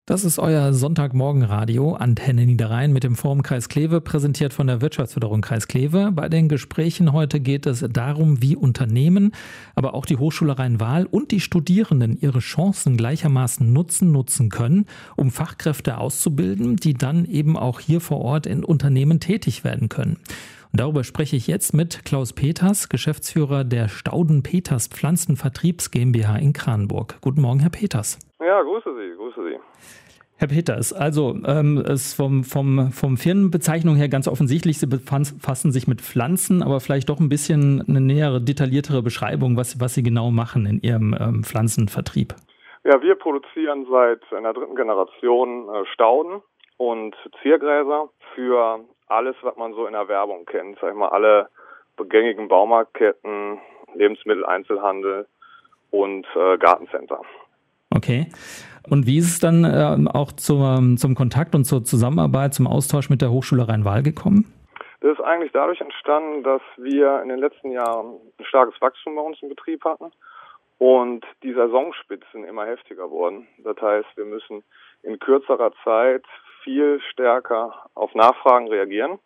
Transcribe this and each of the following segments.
Das ist euer Sonntagmorgenradio Antenne Niederrhein mit dem Forum Kreis Kleve, präsentiert von der Wirtschaftsförderung Kreis Kleve. Bei den Gesprächen heute geht es darum, wie Unternehmen, aber auch die Hochschule Rhein-Waal und die Studierenden ihre Chancen gleichermaßen nutzen können, um Fachkräfte auszubilden, die dann eben auch hier vor Ort in Unternehmen tätig werden können. Und darüber spreche ich jetzt mit Klaus Peters, Geschäftsführer der Stauden Peters Pflanzenvertriebs GmbH in Kranenburg. Guten Morgen, Herr Peters. Ja, grüße Sie. Herr Peters, also ist vom Firmenbezeichnung her ganz offensichtlich, Sie befassen sich mit Pflanzen, aber vielleicht doch ein bisschen eine nähere, detailliertere Beschreibung, was Sie genau machen in Ihrem Pflanzenvertrieb. Ja, wir produzieren seit einer dritten Generation Stauden und Ziergräser für alles, was man so in der Werbung kennt. Sag ich mal, alle gängigen Baumarktketten, Lebensmitteleinzelhandel und Gartencenter. Okay. Und wie ist es dann auch zum Kontakt und zur Zusammenarbeit, zum Austausch mit der Hochschule Rhein-Waal gekommen? Das ist eigentlich dadurch entstanden, dass wir in den letzten Jahren ein starkes Wachstum bei uns im Betrieb hatten und die Saisonspitzen immer heftiger wurden. Das heißt, wir müssen in kürzerer Zeit viel stärker auf Nachfragen reagieren.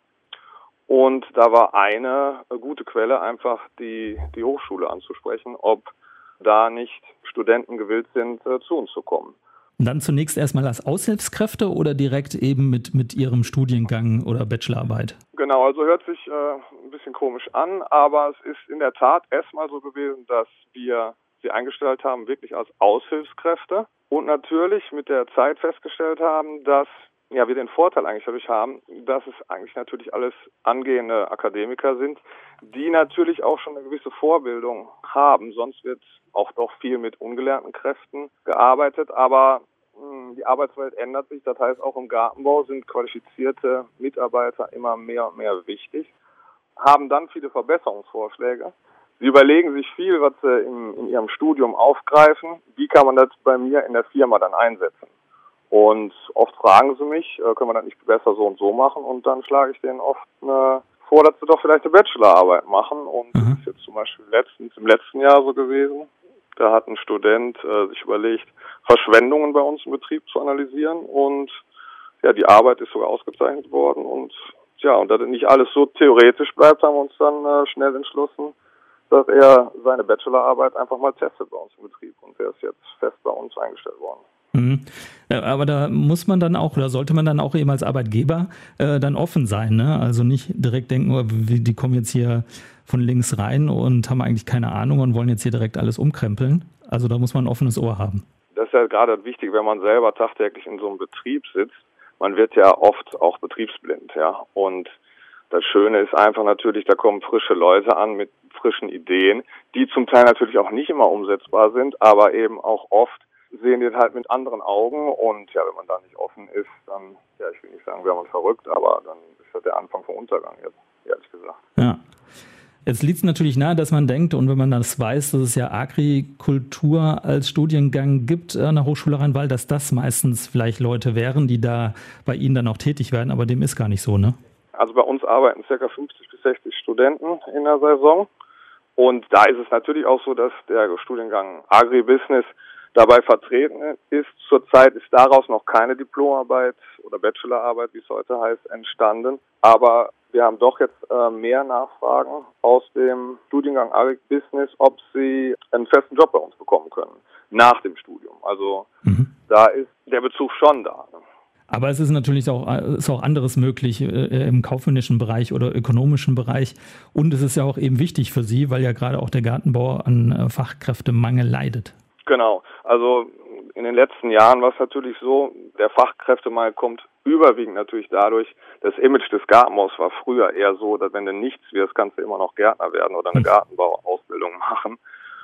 Und da war eine gute Quelle, einfach die Hochschule anzusprechen, ob da nicht Studenten gewillt sind, zu uns zu kommen. Und dann zunächst erstmal als Aushilfskräfte oder direkt eben mit Ihrem Studiengang oder Bachelorarbeit? Genau, also hört sich ein bisschen komisch an, aber es ist in der Tat erstmal so gewesen, dass wir sie eingestellt haben, wirklich als Aushilfskräfte und natürlich mit der Zeit festgestellt haben, dass wir den Vorteil eigentlich dadurch haben, dass es eigentlich natürlich alles angehende Akademiker sind, die natürlich auch schon eine gewisse Vorbildung haben. Sonst wird auch doch viel mit ungelernten Kräften gearbeitet, aber die Arbeitswelt ändert sich. Das heißt, auch im Gartenbau sind qualifizierte Mitarbeiter immer mehr und mehr wichtig, haben dann viele Verbesserungsvorschläge. Sie überlegen sich viel, was sie in ihrem Studium aufgreifen. Wie kann man das bei mir in der Firma dann einsetzen? Und oft fragen sie mich, können wir das nicht besser so und so machen? Und dann schlage ich denen oft vor, dass sie doch vielleicht eine Bachelorarbeit machen. Und das ist jetzt zum Beispiel im letzten Jahr so gewesen. Da hat ein Student sich überlegt, Verschwendungen bei uns im Betrieb zu analysieren. Und ja, die Arbeit ist sogar ausgezeichnet worden. Und da das nicht alles so theoretisch bleibt, haben wir uns dann schnell entschlossen, dass er seine Bachelorarbeit einfach mal testet bei uns im Betrieb. Und der ist jetzt fest bei uns eingestellt worden. Aber da muss man dann auch, oder sollte man dann auch eben als Arbeitgeber dann offen sein, ne? Also nicht direkt denken, die kommen jetzt hier von links rein und haben eigentlich keine Ahnung und wollen jetzt hier direkt alles umkrempeln. Also da muss man ein offenes Ohr haben. Das ist ja gerade wichtig, wenn man selber tagtäglich in so einem Betrieb sitzt. Man wird ja oft auch betriebsblind, ja. Und das Schöne ist einfach natürlich, da kommen frische Leute an mit frischen Ideen, die zum Teil natürlich auch nicht immer umsetzbar sind, aber eben auch oft sehen die halt mit anderen Augen und wenn man da nicht offen ist, dann, ich will nicht sagen, wäre man verrückt, aber dann ist das der Anfang vom Untergang jetzt, ehrlich gesagt. Ja. Jetzt liegt es natürlich nahe, dass man denkt, und wenn man das weiß, dass es ja Agrikultur als Studiengang gibt an der Hochschule Rhein-Waal, dass das meistens vielleicht Leute wären, die da bei Ihnen dann auch tätig werden, aber dem ist gar nicht so, ne? Also bei uns arbeiten ca. 50 bis 60 Studenten in der Saison und da ist es natürlich auch so, dass der Studiengang Agribusiness dabei vertreten ist. Zurzeit ist daraus noch keine Diplomarbeit oder Bachelorarbeit, wie es heute heißt, entstanden. Aber wir haben doch jetzt mehr Nachfragen aus dem Studiengang Agribusiness, ob sie einen festen Job bei uns bekommen können nach dem Studium. Also da ist der Bezug schon da. Ne? Aber es ist natürlich auch anderes möglich im kaufmännischen Bereich oder ökonomischen Bereich. Und es ist ja auch eben wichtig für Sie, weil ja gerade auch der Gartenbau an Fachkräftemangel leidet. Genau, also in den letzten Jahren war es natürlich so, der Fachkräftemangel kommt überwiegend natürlich dadurch, das Image des Gartenbaus war früher eher so, dass wenn du nichts wirst, kannst du immer noch Gärtner werden oder eine Gartenbauausbildung machen.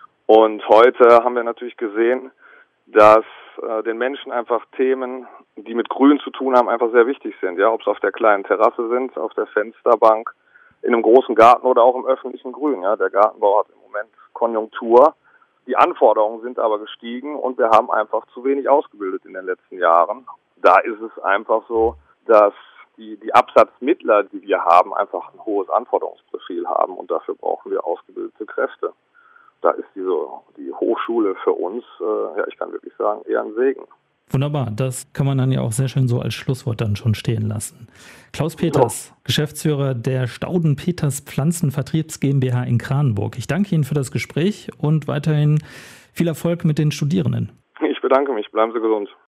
Und heute haben wir natürlich gesehen, dass den Menschen einfach Themen, die mit Grün zu tun haben, einfach sehr wichtig sind. Ja, ob es auf der kleinen Terrasse sind, auf der Fensterbank, in einem großen Garten oder auch im öffentlichen Grün. Ja, der Gartenbau hat im Moment Konjunktur. Die Anforderungen sind aber gestiegen und wir haben einfach zu wenig ausgebildet in den letzten Jahren. Da ist es einfach so, dass die Absatzmittler, die wir haben, einfach ein hohes Anforderungsprofil haben und dafür brauchen wir ausgebildete Kräfte. Da ist die Hochschule für uns, ich kann wirklich sagen, eher ein Segen. Wunderbar, das kann man dann ja auch sehr schön so als Schlusswort dann schon stehen lassen. Klaus Peters, Geschäftsführer der Stauden Peters Pflanzenvertriebs GmbH in Kranenburg. Ich danke Ihnen für das Gespräch und weiterhin viel Erfolg mit den Studierenden. Ich bedanke mich, bleiben Sie gesund.